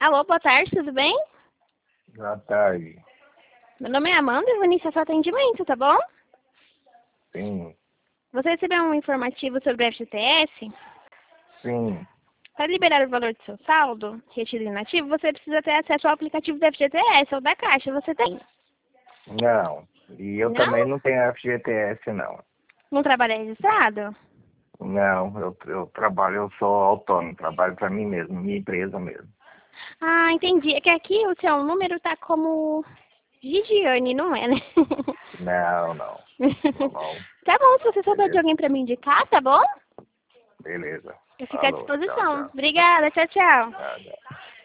Alô, boa tarde, tudo bem? Boa tarde. Meu nome é Amanda e vou iniciar seu atendimento, tá bom? Sim, Você recebeu um informativo sobre o FGTS? sim, Para liberar o valor do seu saldo, retiro inativo, você precisa ter acesso ao aplicativo do FGTS ou da Caixa. Você tem? não. E eu também Não? não tenho FGTS, não. Não trabalha registrado? Não, eu trabalho, eu sou autônomo, trabalho para mim mesmo, minha empresa mesmo. Ah, entendi. É que aqui o seu número tá como Gigiane, não é, né? Não, não. Não, não. Tá bom, se você souber de Beleza, alguém para me indicar, tá bom? beleza. Eu fico à Falou, tchau, disposição. tchau. Obrigada, tchau, tchau. Tchau, tchau.